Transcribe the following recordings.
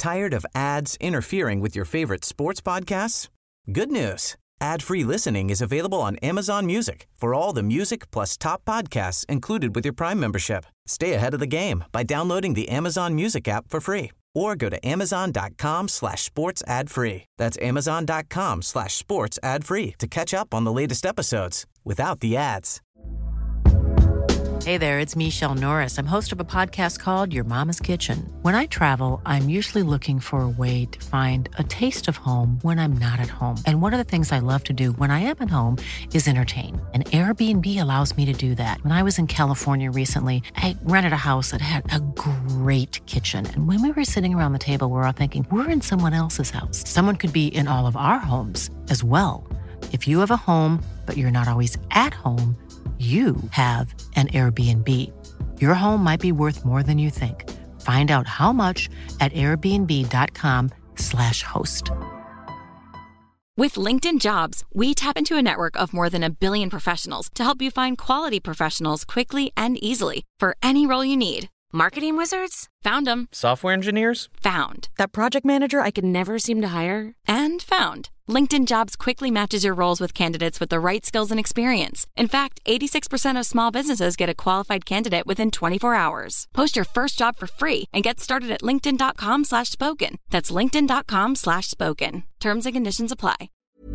Tired of ads interfering with your favorite sports podcasts? Good news. Ad-free listening is available on Amazon Music for all the music plus top podcasts included with your Prime membership. Stay ahead of the game by downloading the Amazon Music app for free or go to amazon.com/sports ad free. That's amazon.com/sports ad free to catch up on the latest episodes without the ads. Hey there, it's Michelle Norris. I'm host of a podcast called Your Mama's Kitchen. When I travel, I'm usually looking for a way to find a taste of home when I'm not at home. And one of the things I love to do when I am at home is entertain. And Airbnb allows me to do that. When I was in California recently, I rented a house that had a great kitchen. And when we were sitting around the table, we were all thinking, we're in someone else's house. Someone could be in all of our homes as well. If you have a home, but you're not always at home, you have an Airbnb. Your home might be worth more than you think. Find out how much at airbnb.com/host. With LinkedIn Jobs, we tap into a network of more than 1 billion professionals to help you find quality professionals quickly and easily for any role you need. Marketing wizards? Found them. Software engineers? Found. That project manager I could never seem to hire? And found. LinkedIn Jobs quickly matches your roles with candidates with the right skills and experience. In fact, 86% of small businesses get a qualified candidate within 24 hours. Post your first job for free and get started at linkedin.com/spoken. That's linkedin.com/spoken. Terms and conditions apply.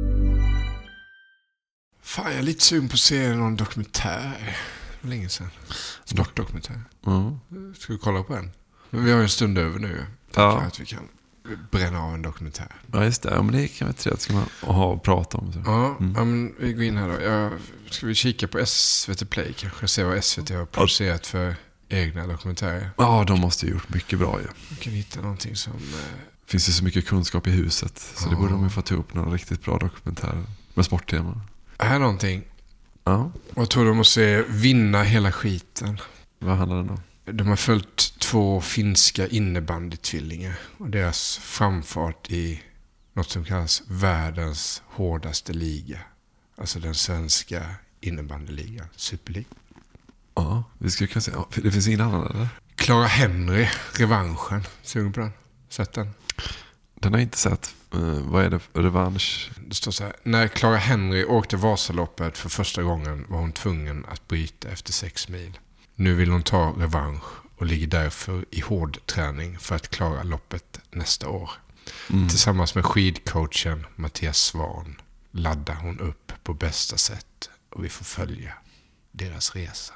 Fan, jag är lite sugen på att se någon dokumentär. Länge sedan. Dokumentär. Ska vi kolla på en? Men vi har en stund över nu. Ja. Att vi kan bränna av en dokumentär. Ja, just det. Ja, men det kan vara trevligt. Ska man ha och prata om. Så. Ja, men vi går in här då. Ska vi kika på SVT Play kanske? Se vad SVT har producerat för egna dokumentärer. Ja, de måste ju gjort mycket bra ju. Vi kan hitta någonting som... Finns ju så mycket kunskap i huset. Så det borde de ju få ta upp några riktigt bra dokumentärer med sporttema. Här är någonting. Ja. Jag tror de måste vinna hela skiten. Vad handlar det om? De har följt 2 finska innebandytvillingar och deras framfart i något som kallas världens hårdaste liga. Alltså den svenska innebandyligan, Superliga. Ja, vi skulle kunna säga. Det finns ingen annan, eller? Clara Henry, revanschen. Sugen på den? Sett den? Den har jag inte sett. Vad är det för revansch? Det står så här. När Clara Henry åkte Vasaloppet för första gången var hon tvungen att bryta efter 6 mil. Nu vill hon ta revansch och ligger därför i hård träning för att klara loppet nästa år. Tillsammans med skidcoachen Mattias Svan laddar hon upp på bästa sätt och vi får följa deras resa.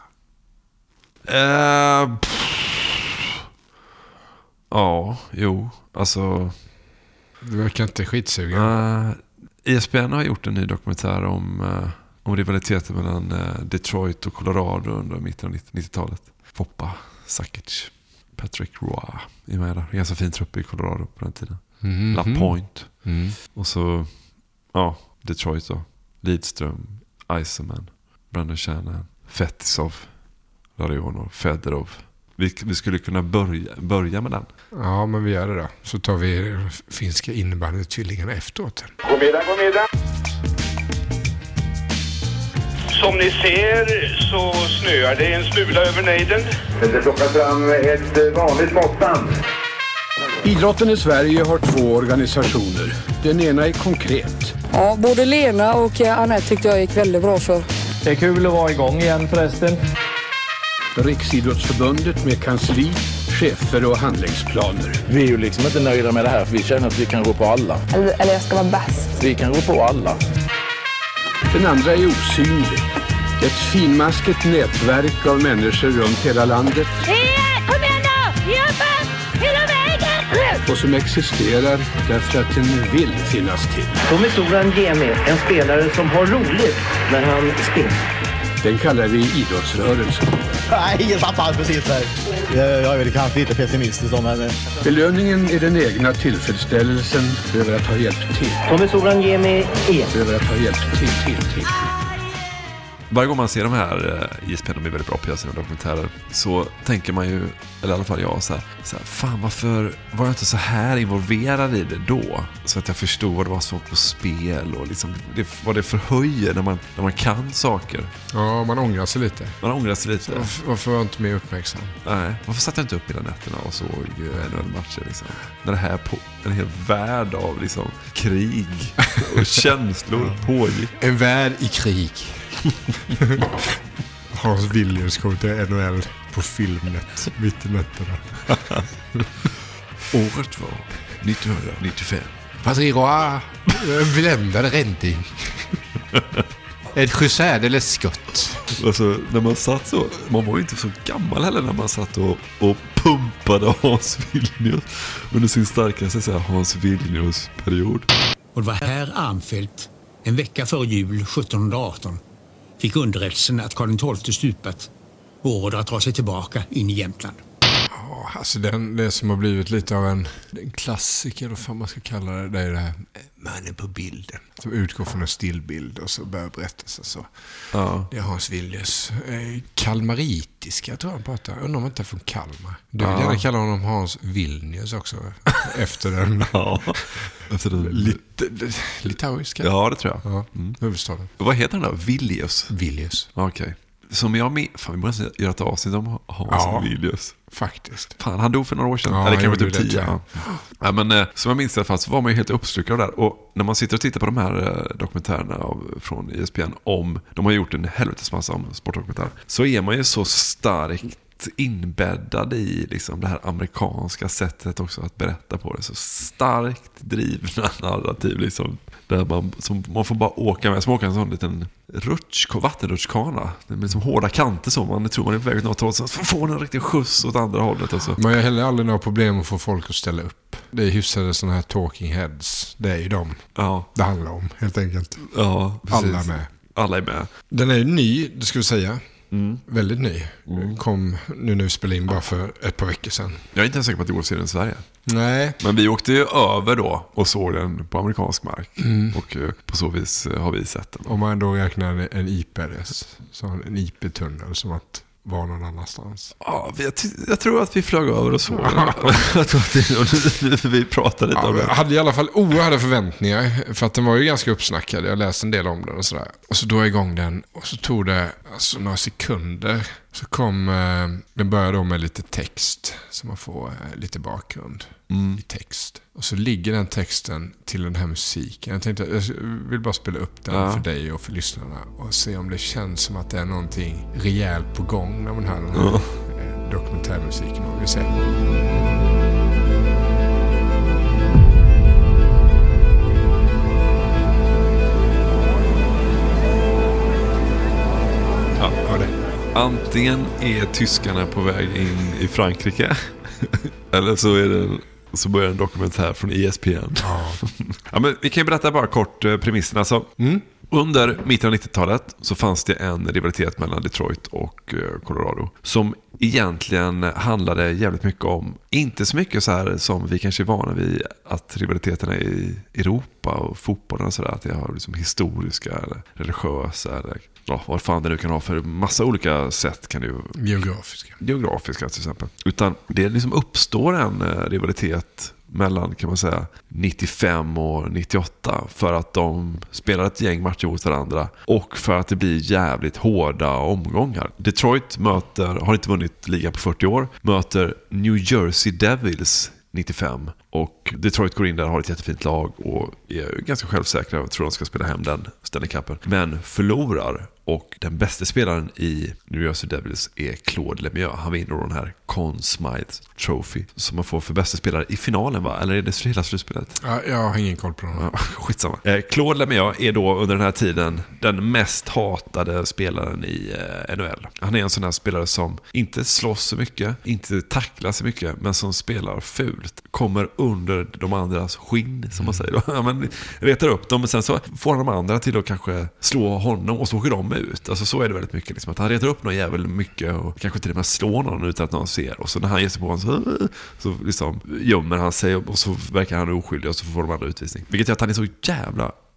Ja, jo. Alltså... Du verkar inte skitsugen. ESPN har gjort en ny dokumentär om rivaliteten mellan Detroit och Colorado under mitten av 90-talet. Foppa, Sakic, Patrick Roy är med där. Ganska fin trupp i Colorado på den tiden. La Pointe. Och så, Detroit då. Lidström, Eisenman, Brandon Shanahan, Fetisov, Larionov, Fedorov. Vi skulle kunna börja med den. Ja, men vi gör det då. Så tar vi finska innebandytvillingarna efteråt. God middag. Som ni ser så snöar det en smula över nejden. Det plockar fram ett vanligt måttband. Idrotten i Sverige har 2 organisationer. Den ena är konkret. Ja, både Lena och Anette tyckte jag gick väldigt bra för. Det är kul att vara igång igen förresten. Riksidrottsförbundet med kansli, chefer och handlingsplaner. Vi är ju liksom inte nöjda med det här för vi känner att vi kan gå på alla. Eller jag ska vara bäst. Vi kan gå på alla. Den andra är osynlig. Ett finmaskigt nätverk av människor runt hela landet. Kom igen då! Jobba! Hela vägen! Och som existerar därför att den vill finnas till. Tommy Soran Gemi, en spelare som har roligt när han spelar. Den kallar vi idrottsrörelsen. Nej, jag satt allt precis där. Jag är väl kanske lite pessimistisk om henne. Belöningen är den egna tillfredsställelsen över att ha hjälpt till. Tommy Soran Gemi är. Över att ha hjälpt till. Varje gång man ser de här ISPN, de är väldigt bra på att göra sina dokumentärer, så tänker man ju, eller i alla fall jag, så här, fan varför var jag inte så här involverad i det då? Så att jag förstod vad det var som på spel och liksom, vad det förhöjer när man kan saker. Ja, man ångrar sig lite. Varför var jag inte mer uppmärksam? Nej, varför satt jag inte upp hela nätterna och såg NHL-matcher liksom? När det här en hel värld av liksom krig och känslor pågick. En värld i krig. Hans Villius kom till NHL på Filmnet mitt i nätterna. Året var 1995. Patrick Roy bländade räddning. Ett särdeles skott. Alltså, när man satt så, man var ju inte så gammal heller när man satt och pumpade Hans Villius under sin starkaste så här, Hans Villius-period. Och det var här Armfelt, en vecka före jul 1718, fick underrättelsen att Karl XII stupat och order att dra sig tillbaka in i Jämtland. Ja, alltså det som har blivit lite av en klassiker, eller vad man ska kalla det, det är det här mannen på bilden. Som utgår från en stillbild och så börjar berättelsen så. Ja. Det är Hans Villius. Kalmaritiska tror jag han pratar. Jag undrar om inte är från Kalmar. Du vill gärna kalla honom Hans Vilnius också. Efter den. Ja. Efter den. Litauiska. Ja, det tror jag. Ja. Huvudstaden. Vad heter den då? Villius? Okej. Som jag fan, vi måste göra ett avsnitt om Hans Villius. Faktiskt. Fan, han dog för några år sedan. Ja, eller kanske typ 10. Ja. Ja, men som jag minns i alla fall så var man ju helt uppslukad av det där. Och när man sitter och tittar på de här dokumentärerna från ISPN om, de har gjort en helvetes massa om sportdokumentärer, så är man ju så starkt inbäddad i liksom det här amerikanska sättet också att berätta på det. Så starkt drivna narrativ liksom. Där man får bara åka med, som åka en sån liten vattenrutschkana med som hårda kanter så man tror man är på väg åt något håll, så får en riktig skjuts åt andra hållet alltså. Man har heller aldrig några problem att få folk att ställa upp. Det är hyfsade sådana här talking heads. Det är ju dem det handlar om helt enkelt. Ja, precis. Alla är med. Den är ju ny, det ska vi säga. Väldigt ny. Kom nu när vi spelade in bara för ett par veckor sedan. Jag är inte ens säker på att det går att se den i Sverige. Nej. Men vi åkte ju över då och såg den på amerikansk mark. Och på så vis har vi sett den. Om man då räknar en IPRS, så en IP-tunnel som att vara någon annanstans. Ja, jag tror att vi flög över och så. Jag tror att vi pratade lite om det. Jag hade i alla fall oerhörda förväntningar, för att den var ju ganska uppsnackad. Jag läste en del om den och sådär. Och så drog jag igång den och så tog det alltså några sekunder. Så kom, den började då med lite text så man får lite bakgrund i text. Och så ligger den texten till den här musiken. Jag tänkte, jag vill bara spela upp den för dig och för lyssnarna och se om det känns som att det är någonting rejält på gång när man hör den här dokumentärmusiken. Och vi ser. Ja, det. Antingen är tyskarna på väg in i Frankrike eller så börjar en dokumentär från ESPN. Ja, men vi kan ju berätta bara kort premisserna. Alltså, under mitten av 90-talet så fanns det en rivalitet mellan Detroit och Colorado som egentligen handlade jävligt mycket om, inte så mycket så här som vi kanske är vana vid att rivaliteterna i Europa och fotbollen och sådär, att det har liksom historiska eller religiösa eller vad fan det nu kan ha för massa olika sätt kan det ju. Geografiska till exempel. Utan det liksom uppstår en rivalitet mellan, kan man säga, 95 och 98 för att de spelar ett gäng matcher mot varandra och för att det blir jävligt hårda omgångar. Detroit har inte vunnit ligan på 40 år, möter New Jersey Devils 95 och Detroit går in där och har ett jättefint lag och är ganska självsäkra och tror de ska spela hem den Stanley Cupen, men förlorar. Och den bästa spelaren i New Jersey Devils är Claude Lemieux. Han vinner den här Conn Smythe Trophy som man får för bästa spelare i finalen, va? Eller är det hela slutspelet? Ja, jag har ingen koll på den. Skitsamma. Claude Lemieux är då under den här tiden den mest hatade spelaren i NHL. Han är en sån här spelare som inte slåss så mycket, inte tacklar så mycket, men som spelar fult. Kommer under de andras skinn, som man säger då. Ja, men retar upp dem, men sen så får de andra till att kanske slå honom och så åker de ut. Alltså så är det väldigt mycket liksom, att han retar upp någon jävel mycket och kanske till och med slår någon utan att någon ser, och så när han ger sig på honom så liksom gömmer han sig och så verkar han oskyldig och så får de andra utvisning. Vilket gör att han är så jävla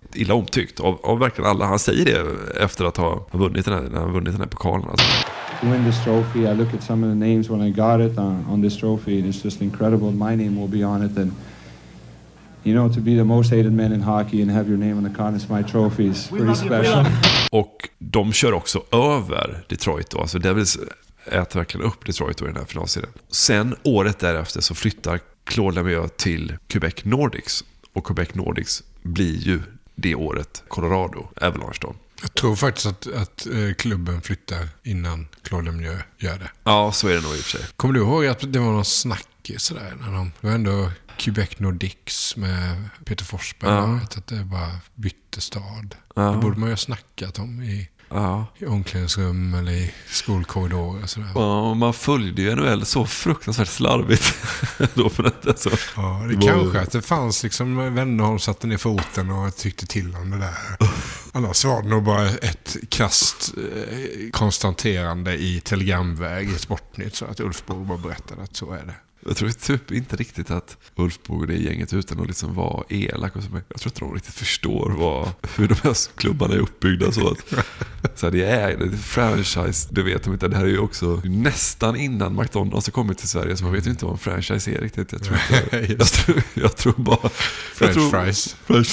illa omtyckt av verkligen alla. Han säger det efter att ha vunnit den här pokalen. Alltså. To win this trophy, I look at some of the names when I got it on this trophy, and it's just incredible. My name will be on it, and you know, to be the most hated man in hockey and have your name on the Conn Smythe trophy is pretty special. Och de kör också över Detroit då. Alltså Devils äter verkligen upp Detroit då i den här finalserien. Sen året därefter så flyttar Claude Lemieux till Quebec Nordics. Och Quebec Nordics blir ju det året Colorado Avalanche då. Jag tror faktiskt att klubben flyttar innan Claude Lemieux gör det. Ja, så är det nog i och för sig. Kommer du ihåg att det var någon snack sådär när det var ändå Quebec Nordics med Peter Forsberg. Ja. Att det bara bytte stad. Ja. Det borde man ju ha snackat om i omklädningsrum eller i skolkorridorer och sådär. Ja, man följde ju NHL så fruktansvärt slarvigt då på detta så. Ja, det kanske att det fanns liksom Wennerholm satte ner foten och tyckte till om det där. Annars var det nog bara ett kast konstaterande i telegramväg i Sportnytt så att Ulf Borg bara berättade att så är det. Jag tror typ inte riktigt att Ulf Borg och det gänget utan att liksom vara elak och så. Jag tror inte de riktigt förstår hur de här klubbarna är uppbyggda så att det är franchise, det vet de inte. Det här är ju också nästan innan McDonald's har kommit till Sverige så man vet ju inte vad en franchise är riktigt. Jag tror bara French fries.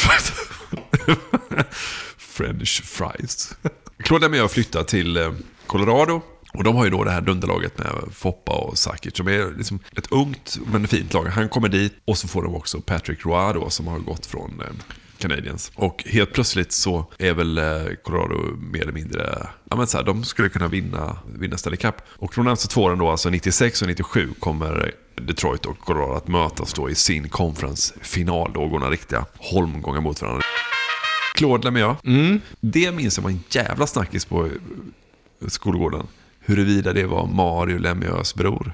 French fries. Claude Lemieux flyttar till Colorado. Och de har ju då det här dunderlaget med Foppa och Sakic som är liksom ett ungt men fint lag. Han kommer dit och så får de också Patrick Roy då, som har gått från Canadiens. Och helt plötsligt så är väl Colorado mer eller mindre så här, de skulle kunna vinna Stanley Cup. Och från närmaste 2 åren då, alltså 96 och 97 kommer Detroit och Colorado att mötas då i sin conference-final då och gå några riktiga holmgångar mot varandra. Claude Lemieux, det minns jag var en jävla snackis på skolgården. Huruvida det var Mario Lemieux bror.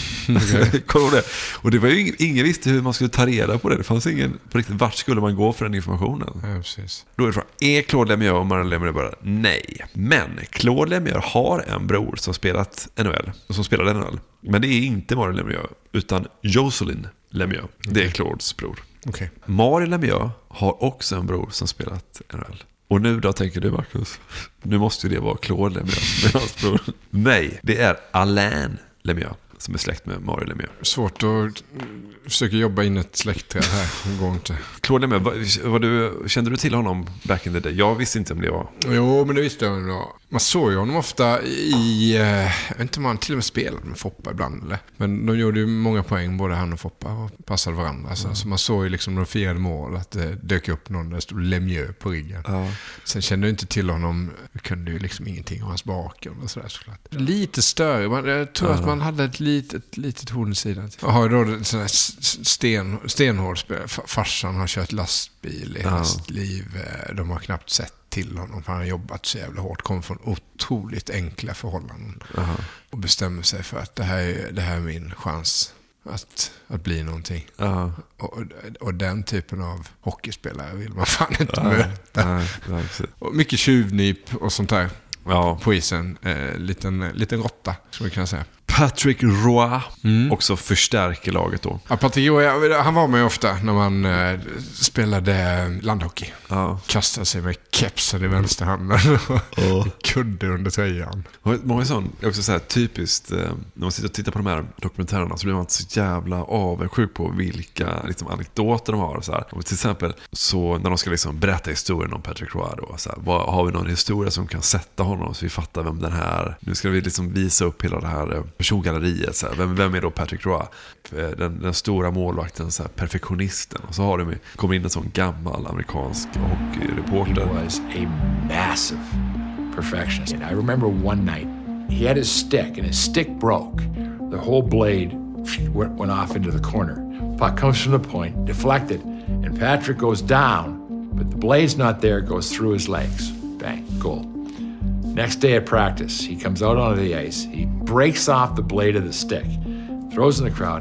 Okay. Och det var ju ingen visste hur man skulle ta reda på det. Det fanns ingen på riktigt vart skulle man gå för den informationen. Ja, precis. Då är det frågan, är Claude Lemieux och Mario Lemieux bara? Nej. Men Claude Lemieux har en bror som spelat NHL. Som spelade NHL. Men det är inte Mario Lemieux utan Jocelyn Lemieux. Okay. Det är Claudes bror. Okay. Mario Lemieux har också en bror som spelat NHL. Och nu då tänker du, Marcus, nu måste ju det vara Claude Lemieux med hans bror. Nej, det är Alain Lemieux som är släkt med Mario Lemieux. Svårt att försöka jobba in ett släktträd här. Det går inte. Claude Lemieux, kände du till honom back in the day? Jag visste inte om det var. Jo, men det visste jag nog. Man såg ju honom ofta i, jag vet inte om han till och med spelade med Foppa ibland. Eller? Men de gjorde ju många poäng, både han och Foppa, och passade varandra. Så man såg ju liksom när de firade mål att det dök upp någon där stod Lemieux på ryggen. Ja. Sen kände jag inte till honom, kunde ju liksom ingenting om hans bakgrund och sådär såklart. Lite större, jag tror att man hade ett litet horn i sidan. Jag har ju då en sån här stenhård spelare. Farsan har kört lastbil i hela sitt liv. De har knappt sett till honom för han har jobbat så jävla hårt, kom från otroligt enkla förhållanden och bestämmer sig för att det här är min chans att bli någonting. Och den typen av hockeyspelare vill man fan inte möta. Och mycket tjuvnyp och sånt där på isen. Liten råtta, skulle man kunna säga. Patrick Roy också förstärker laget då. Ja, Patrick Roy, han var med ofta när man spelade landhockey. Kastade sig med kepsen i vänsterhanden och kudde under tröjan. Många sån, jag också så här typiskt när man sitter och tittar på de här dokumentärerna så blir man inte så jävla avundsjuk på vilka liksom anekdoter de har och så här. Och till exempel så när de ska liksom berätta historien om Patrick Roy då, så här, har vi någon historia som kan sätta honom så vi fattar vem den här. Nu ska vi liksom visa upp hela det här persongalleriet så här. Vem är då Patrick Roy? Den stora målvakten, så här, perfektionisten. Och så har de kommer in en sån gammal amerikansk hockeyreporter. He was a massive perfectionist. And I remember one night he had his stick and his stick broke. The whole blade went off into the corner. Puck comes from the point, deflected, and Patrick goes down, but the blade's not there, goes through his legs. Bang, goal. Next day at practice, he comes out onto the ice. He breaks off the blade of the stick, throws in the crowd,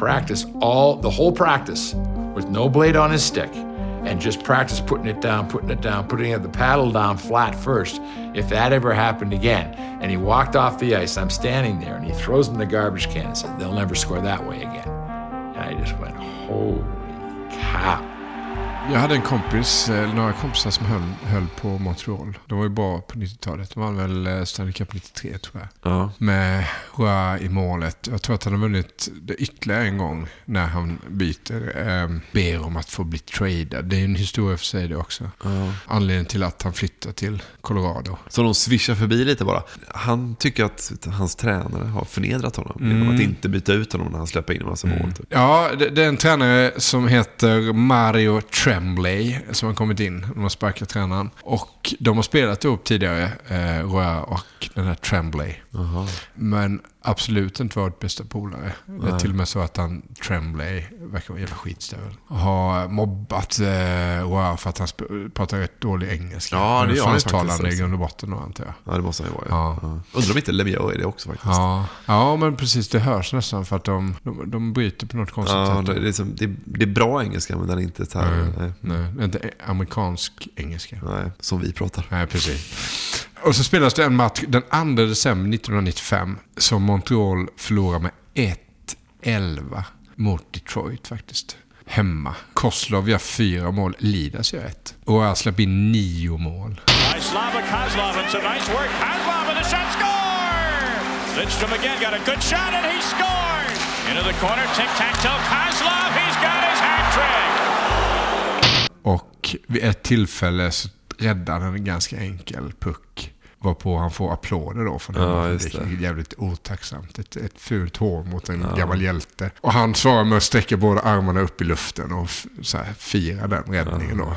the whole practice with no blade on his stick, and just practice putting it down, putting the paddle down flat first, if that ever happened again. And he walked off the ice. I'm standing there, and he throws in the garbage can and said, they'll never score that way again. And I just went, holy cow. Jag hade en kompis, några kompisar som höll på Montreal. De var ju bra på 90-talet. De vann väl Stanley Cup 93 tror jag. Ja. Med Roy i målet. Jag tror att han har vunnit det ytterligare en gång när han ber om att få bli traded. Det är en historia för sig det också. Ja. Anledningen till att han flyttar till Colorado. Så de swishar förbi lite bara. Han tycker att hans tränare har förnedrat honom genom att inte byta ut honom när han släpper in en massa mål. Ja, det är en tränare som heter Mario Tremblay som har kommit in. De har sparkat tränaren. Och de har spelat ihop tidigare, Roy och den här Tremblay. Men absolut inte varit bästa polare. Det är till och med så att han Tremblay verkar vara jävla skitstövel. Har mobbat Roy för att han pratar rätt dålig engelska. Ja, det gör han faktiskt. I grund och botten då, antar jag. Ja, det måste han ju vara. Ja. Undrar om inte Lemieux är det också faktiskt. Ja, men precis. Det hörs nästan för att de bryter på något konstigt sätt. Det är bra engelska, men den är inte så här... Nej, inte amerikansk engelska. Nej, som vi pratar. Nej, precis. Och så spelas det en match den 2 december 1995 som Montreal förlorar med 1-11 mot Detroit faktiskt. Hemma. Kozlov gör 4 mål, Lidas gör 1. Och jag släpper in 9 mål. Slava Kozlov and some nice work. Kozlov and the shot score! Lidstrom again got a good shot and he scored! Into the corner, tic-tac-toe, Kozlov, he's got his hat-trick! Och vid ett tillfälle så räddar han en ganska enkel puck. Varpå han får applåder då från honom. Det är jävligt otacksamt. Ett fult hår mot en gammal hjälte. Och han svarar med att sträcka båda armarna upp i luften och så här, fira den räddningen då.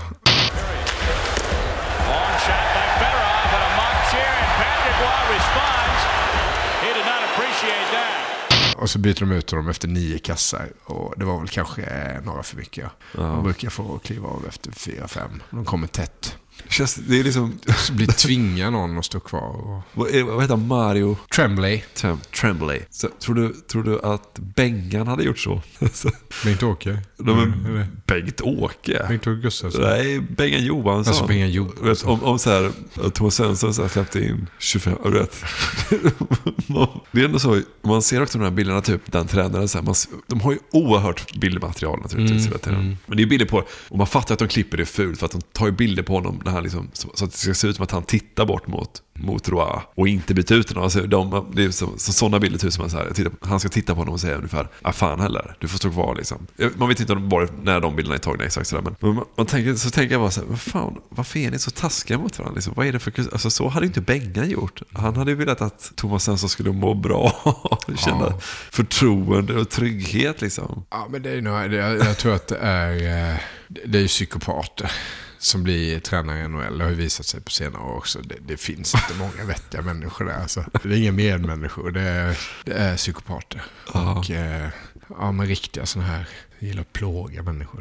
Och så byter de ut dem efter 9 kassar. Och det var väl kanske några för mycket. De brukar få kliva av efter 4-5. De kommer tätt. Det är liksom... Så blir tvinga någon att stå kvar. Vad heter Mario? Tremblay. Tremblay. Så, tror du att Bengan hade gjort så? Bengt-Åke? Bengt-Åke? Bengt-Åke Gustafsson? Nej, Bengan Johansson. Alltså Bengan Johansson. Om så här, Thomas Svensson så här släppte in 25, rätt. Det är ändå så, man ser också de här bilderna, typ den tränaren så här, de har ju oerhört bildmaterial naturligtvis. Men det är ju bilder på, och man fattar att de klipper det fult för att de tar ju bilder på honom när han liksom, så att det ska se ut som att han tittar bort mot Roy och inte byter ut honom. Alltså, det är sådana bilder typ som man så här, han ska titta på honom och säga ungefär, fan heller, du får stå kvar liksom. Man vet inte när de bilderna är tagna exakt sådär, men man tänker jag bara så här, varför är ni så taskiga mot varandra liksom? Vad är det för, alltså så hade ju inte Bengan gjort. Han hade ju velat att Thomas Svensson skulle må bra och känna förtroende och trygghet liksom. Ja, men det är nog, jag tror att det är ju psykopater som blir tränare i NHL. Det har ju visat sig på senare år också. Det finns inte många vettiga människor där. Alltså. Det är inga medmänniskor. Det är psykopater. Och men riktiga sådana här gillar att plåga människor.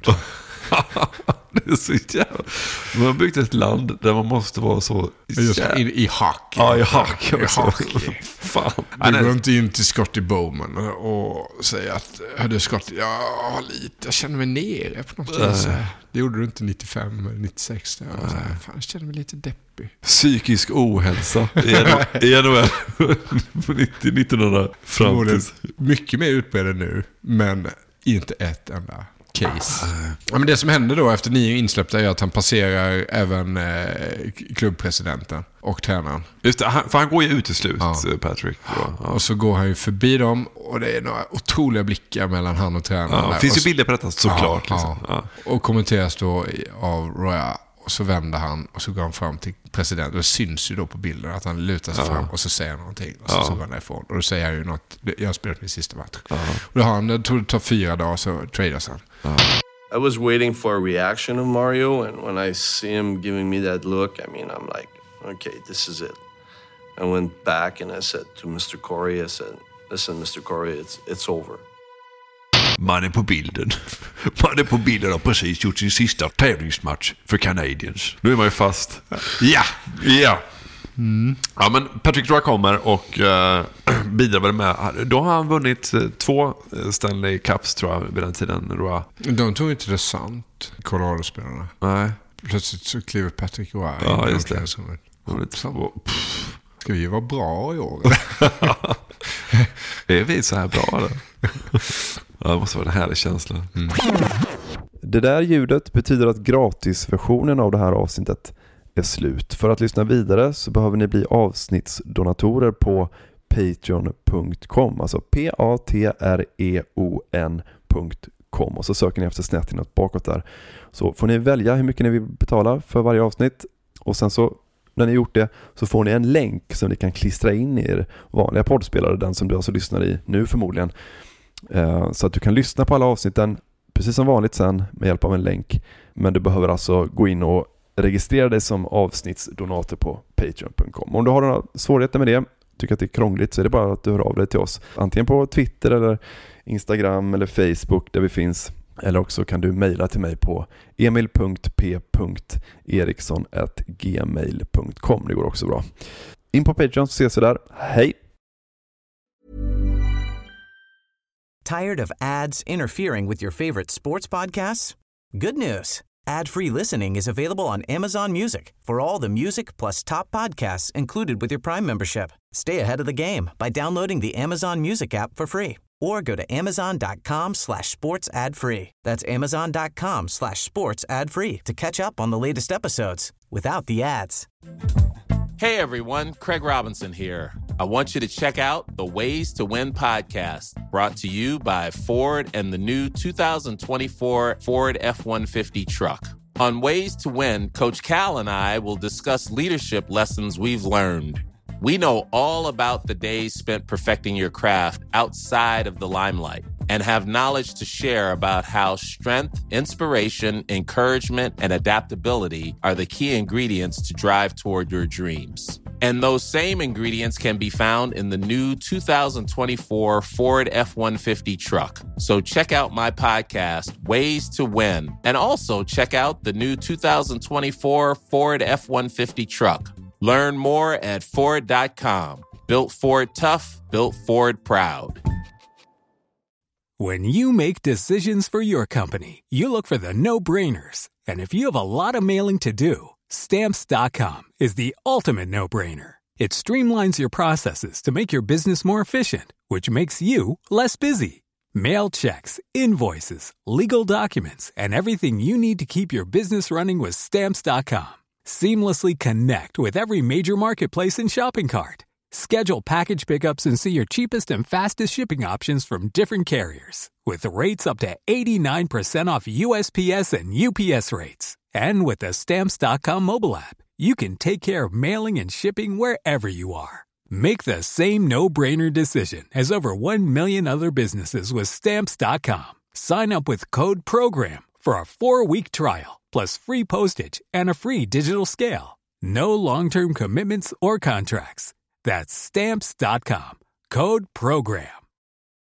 Det är så jävla... Man har byggt ett land där man måste vara så... I hockey. Ja, i hockey. Fan. Du går inte in till Scotty Bowman och säger att hörde Scotty, jag känner mig nere på något vis. Det gjorde du inte 95 eller 96. Jag känner mig lite deppig. Psykisk ohälsa i NHL 1900 fram till... Mycket mer utbredd nu, men inte ett enda case. Ja, men det som händer då efter 9 insläppta är att han passerar även klubbpresidenten och tränaren. Just det, för han går ju ut till slut, Patrick. Ja. Och så går han ju förbi dem och det är några otroliga blickar mellan han och tränaren. Det finns ju bilder på detta såklart. Och kommenteras då av Roy. Och så vänder han och så går han fram till presidenten. Och det syns ju då på bilden att han lutar sig fram och så säger han någonting. Och så går han därifrån. Och då säger han ju något. Jag har spelat min sista match. Och då har han, jag tror det tar 4 dagar så tradas han. I was waiting for a reaction of Mario, and when I see him giving me that look, I mean, I'm like, okay, this is it. I went back and I said to Mr. Corey, I said, listen, Mr. Corey, it's over. Man är på bilden och precis gjort sin sista tävlingsmatch för Canadiens. Nu är man ju fast. Ja. Ja, men Patrick Roy kommer och bidrar väl med. Då har han vunnit 2 Stanley Cups tror jag vid den tiden. Roy. De tog inte det sant, Colorado-spelarna. Nej. Plötsligt så kliver Patrick Roy. Ja, just det. Ska vi vara bra i år? Är vi så här bra eller? Ja, det måste vara en härlig känsla. Det där ljudet betyder att gratisversionen av det här avsnittet är slut. För att lyssna vidare så behöver ni bli avsnittsdonatorer på patreon.com, alltså patreon.com, och så söker ni efter Snett bakåt där. Så får ni välja hur mycket ni vill betala för varje avsnitt, och sen så när ni gjort det så får ni en länk som ni kan klistra in i er vanliga poddspelare, den som du alltså lyssnar i nu förmodligen, så att du kan lyssna på alla avsnitten precis som vanligt sen med hjälp av en länk. Men du behöver alltså gå in och registrera dig som avsnittsdonator på patreon.com. Om du har några svårigheter med det, tycker att det är krångligt, så är det bara att du hör av dig till oss. Antingen på Twitter eller Instagram eller Facebook där vi finns. Eller också kan du mejla till mig på emil.p.eriksson@gmail.com. Det går också bra. In på Patreon så ses vi där. Hej! Tired of ads interfering with your favorite sports podcasts? Good news. Ad-free listening is available on Amazon Music for all the music plus top podcasts included with your Prime membership. Stay ahead of the game by downloading the Amazon Music app for free or go to amazon.com/sports ad free. That's amazon.com/sports ad free to catch up on the latest episodes without the ads. Hey everyone, Craig Robinson here. I want you to check out the Ways to Win podcast, brought to you by Ford and the new 2024 Ford F-150 truck. On Ways to Win, Coach Cal and I will discuss leadership lessons we've learned. We know all about the days spent perfecting your craft outside of the limelight and have knowledge to share about how strength, inspiration, encouragement, and adaptability are the key ingredients to drive toward your dreams. And those same ingredients can be found in the new 2024 Ford F-150 truck. So check out my podcast, Ways to Win, and also check out the new 2024 Ford F-150 truck. Learn more at Ford.com. Built Ford tough, built Ford proud. When you make decisions for your company, you look for the no-brainers. And if you have a lot of mailing to do, Stamps.com is the ultimate no-brainer. It streamlines your processes to make your business more efficient, which makes you less busy. Mail checks, invoices, legal documents, and everything you need to keep your business running with Stamps.com. Seamlessly connect with every major marketplace and shopping cart. Schedule package pickups and see your cheapest and fastest shipping options from different carriers. With rates up to 89% off USPS and UPS rates. And with the Stamps.com mobile app, you can take care of mailing and shipping wherever you are. Make the same no-brainer decision as over 1 million other businesses with Stamps.com. Sign up with code PROGRAM for a 4-week trial, plus free postage and a free digital scale. No long-term commitments or contracts. That's Stamps.com. Code PROGRAM.